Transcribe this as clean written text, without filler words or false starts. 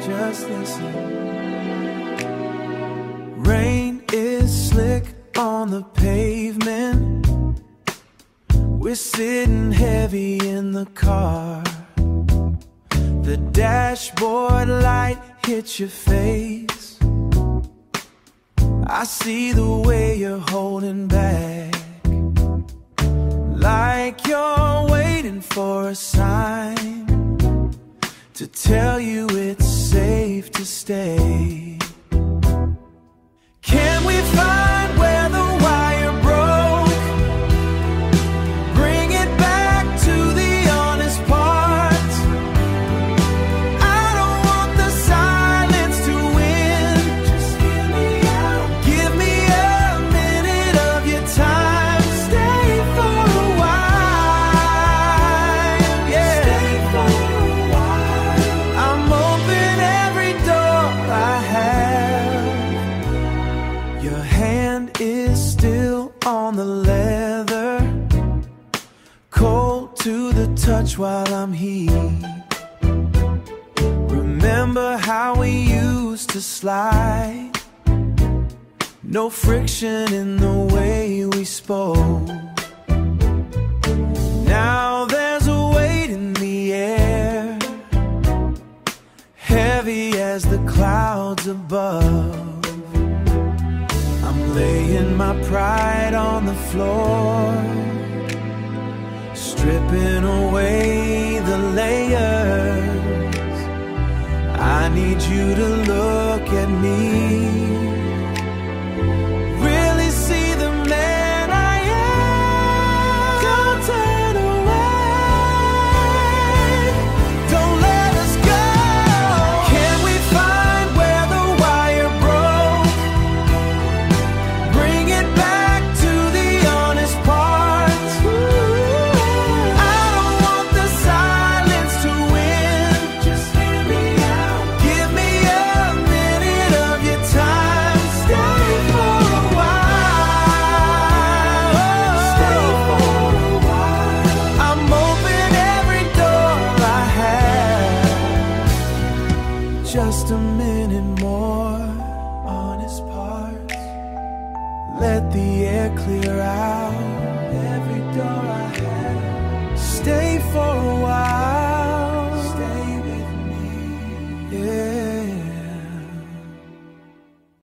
just listen. Rain is slick on the pavement. We're sitting heavy in the car. The dashboard light hits your face. I see the way you're holding back, like you're waiting for a sign to tell you it's safe to stay. Can we find where the wire broke? Bring it back to the honest parts. I don't want the silence to win. Just hear me out. Give me a minute of your time. Stay for a while. Yeah. Stay for a while. I'm open every door I have. Your hand is still on the leather, cold to the touch while I'm here. Remember how we used to slide? No friction in the way we spoke. Now there's a weight in the air, heavy as the clouds above. I'm laying my pride on the floor, stripping away the layers. I need you to look at me, really see the man I am. Don't turn away, don't let us go. Can we find where the wire broke? Bring it back to the honest parts. I don't want the silence to win. Just hear me out. Give me a minute of your time. Stay for a while. Stay for a while. I'm open every door I have. Just a minute more, honest parts. Let the air clear out every door I have. Stay for a while.